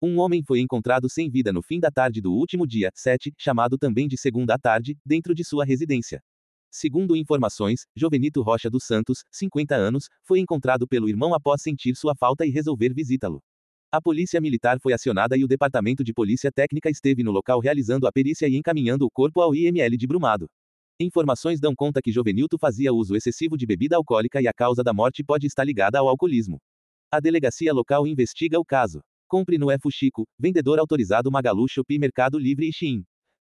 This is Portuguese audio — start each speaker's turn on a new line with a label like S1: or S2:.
S1: Um homem foi encontrado sem vida no fim da tarde do último dia 7, chamado também de segunda à tarde, dentro de sua residência. Segundo informações, Jovenito Rocha dos Santos, 50 anos, foi encontrado pelo irmão após sentir sua falta e resolver visitá-lo. A polícia militar foi acionada e o departamento de polícia técnica esteve no local realizando a perícia e encaminhando o corpo ao IML de Brumado. Informações dão conta que Jovenilto fazia uso excessivo de bebida alcoólica e a causa da morte pode estar ligada ao alcoolismo. A delegacia local investiga o caso. Compre no Fuxico, vendedor autorizado Magalu, Shopee, Mercado Livre e Shein.